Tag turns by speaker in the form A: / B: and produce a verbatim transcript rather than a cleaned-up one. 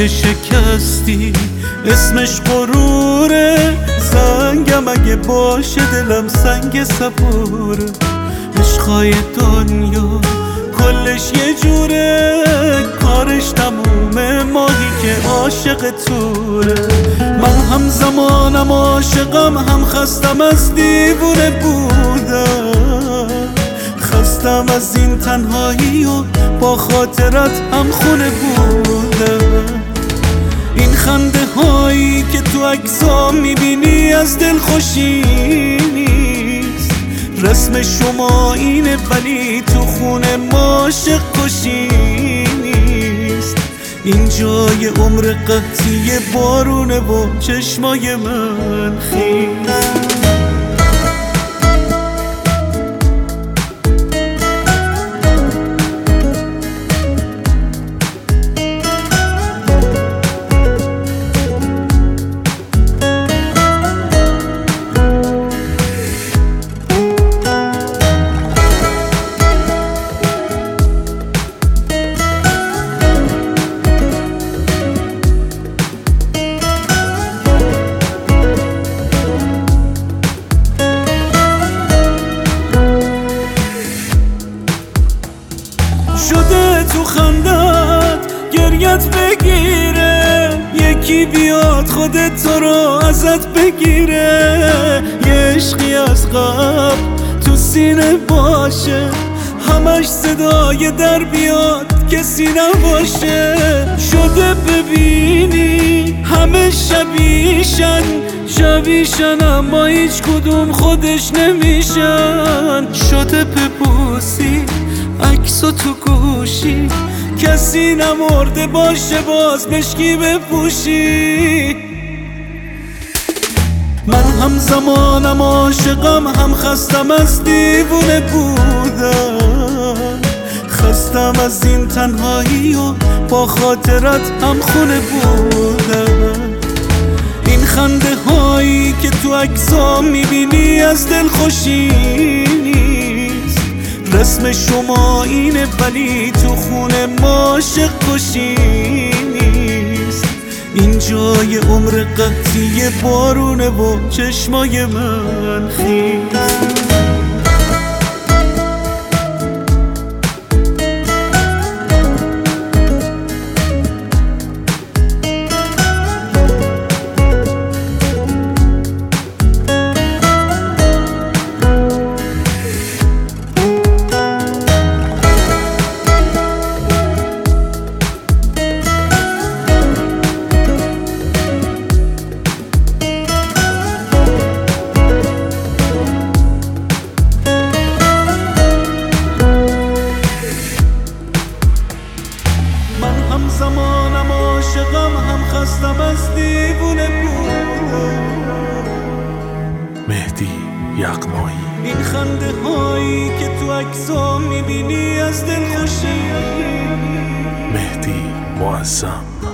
A: که شکستی اسمش غروره، زنگم اگه باشه دلم سنگ صبوره. عشقای دنیا کلش یه جوره، کارش تمومه ماهی که عاشق توره. من هم زمانم عاشقم، هم خستم از دیوونه بودم، خستم از این تنهایی و با خاطرت هم خونه بودم. این خنده هایی که تو عکسام میبینی از دل خوشی نیست، رسم شما اینه ولی تو خونه ما عاشق کشی نیست. این جای عمر قطعی بارونه و چشمای من خیز. شده تو خندت گریت بگیره، یکی بیاد خودت تو رو ازت بگیره. یه عشقی از قبل تو سینه باشه، همش صدای در بیاد کسی نباشه. شده ببینی همه شبیشن شبیشن اما هیچ کدوم خودش نمیشن. شده ببوسی عکسو تو گوشی، کسی نمرده باشه باز مشکی بپوشی. من هم زمانم عاشقم، هم خستم از دیوونه بودم، خستم از این تنهایی و با خاطرت هم خونه بودم. این خنده هایی که تو عکسام میبینی از دل خوشی نیست، رسم شما اینه ولی تو خونه ما عاشق کشی نیست. این جای عمر قطعی بارونه و چشمای من خیز. هم زمانم عاشقم، هم خستم از دیوونه بودم.
B: مهدی یغمایی.
A: این خنده هایی که تو عکسام میبینی از دل خوشی.
B: مهدی معظم.